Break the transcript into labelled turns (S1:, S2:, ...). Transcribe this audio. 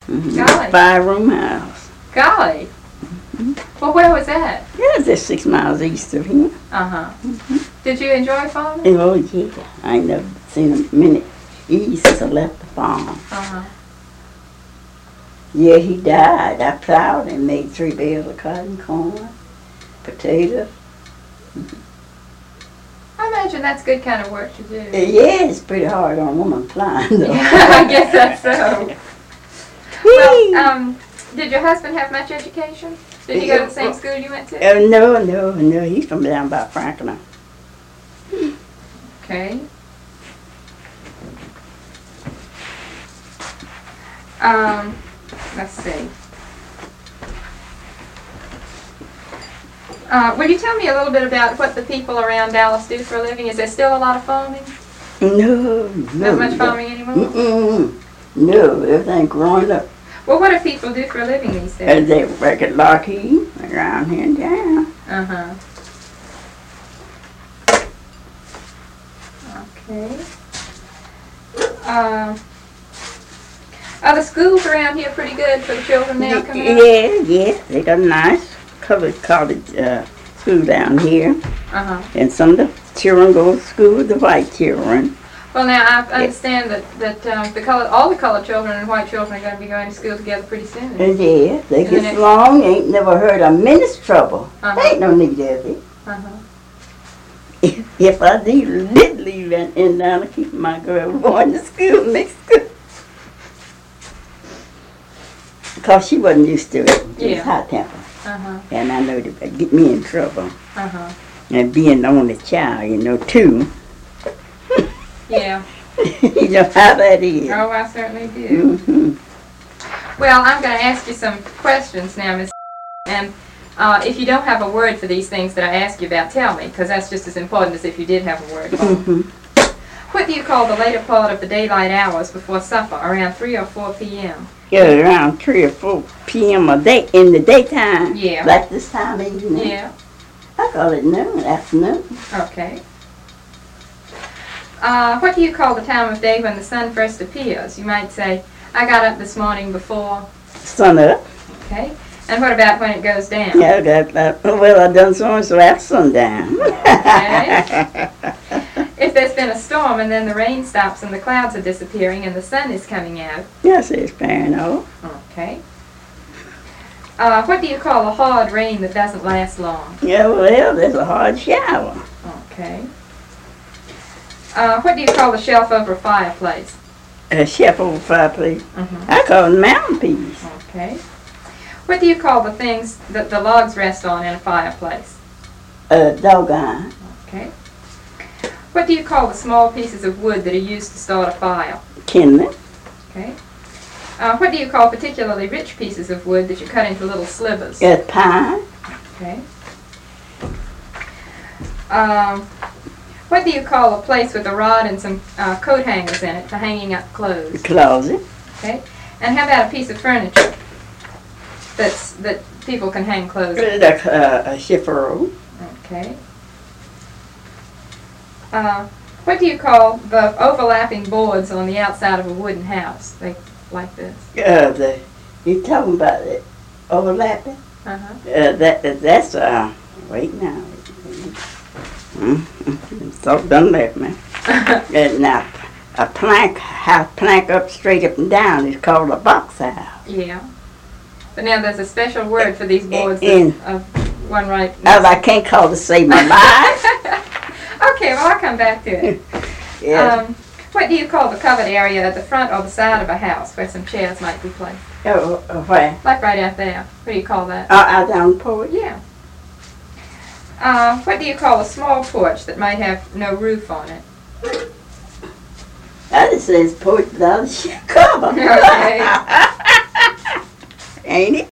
S1: Golly.
S2: 5-room house.
S1: Golly. Well, where was that?
S2: Yeah, it's just 6 miles east of here.
S1: Uh-huh. Did you enjoy farming?
S2: Oh, yeah. I ain't never seen a minute east since I left the farm.
S1: Uh-huh.
S2: Yeah, he died. I plowed and made 3 bales of cotton, corn, potatoes.
S1: I imagine that's good kind of work to do.
S2: Yeah, it's pretty hard on a woman plowing, though.
S1: Yeah, I guess that's so. Well, did your husband have much education? Did he go to the same school you went to?
S2: No. He's from down by Franklin.
S1: Okay. Let's see. Will you tell me a little bit about what the people around Dallas do for a living? Is there still a lot of farming?
S2: No.
S1: Not much farming anymore?
S2: No, everything growing up.
S1: Well, what do people do for a living these days?
S2: And they work at Lockheed around here in town.
S1: Uh-huh. Okay. Are the schools around here pretty good for the children now coming up?
S2: Yeah. They got a nice covered college school down here.
S1: Uh-huh.
S2: And some of the children go to school with the white children.
S1: Well, now I understand that all the colored children and white children are going to be going to school together pretty soon.
S2: Yeah, they get along. Ain't never heard a minute's trouble. Ain't no need of it.
S1: Uh-huh.
S2: If I did leave in down to keep my girl going to school next school. Because she wasn't used to it. She was hot tempered.
S1: Uh-huh.
S2: And I know it would get me in trouble.
S1: Uh-huh.
S2: And being the only child, too.
S1: Yeah.
S2: You know how that is.
S1: Oh, I certainly do.
S2: Mm-hmm.
S1: Well, I'm going to ask you some questions now, Miss. And if you don't have a word for these things that I ask you about, tell me, because that's just as important as if you did have a word for them. What do you call the later part of the daylight hours before supper, around 3 or 4 p.m.?
S2: Yeah, around 3 or 4 p.m. a day in the daytime.
S1: Yeah.
S2: Like this time of evening.
S1: Yeah.
S2: I call it noon, afternoon.
S1: Okay. What do you call the time of day when the sun first appears? You might say, I got up this morning before...
S2: Sun up.
S1: Okay. And what about when it goes down?
S2: Yeah, I got that. Well, I done so after sundown.
S1: Okay. If there's been a storm and then the rain stops and the clouds are disappearing and the sun is coming out.
S2: Yes, it's fair enough.
S1: Okay. What do you call a hard rain that doesn't last long?
S2: Yeah, well, there's a hard shower.
S1: Okay. What do you call the shelf over a fireplace?
S2: A shelf over fireplace. I call it mantelpiece.
S1: Okay. What do you call the things that the logs rest on in a fireplace?
S2: Doggone.
S1: Okay. What do you call the small pieces of wood that are used to start a fire?
S2: Kindling.
S1: Okay. What do you call particularly rich pieces of wood that you cut into little slivers?
S2: Pine.
S1: Okay. What do you call a place with a rod and some coat hangers in it for hanging up clothes?
S2: Closet.
S1: Okay. And how about a piece of furniture that people can hang clothes on?
S2: A chiffon.
S1: Okay. What do you call the overlapping boards on the outside of a wooden house? Like this?
S2: You talking about it overlapping?
S1: Uh-huh.
S2: That's wait now. So done left me. Now a plank up straight up and down is called a box house.
S1: Yeah. But now there's a special word for these boards of one right.
S2: I can't call to save my life.
S1: Okay, well I'll come back to it.
S2: Yes.
S1: What do you call the covered area at the front or the side of a house where some chairs might be placed?
S2: Where?
S1: Like right out there. What do you call that?
S2: Out down the porch?
S1: Yeah. What do you call a small porch that might have no roof on it?
S2: That just says porch without a cover.
S1: Okay.
S2: Ain't it?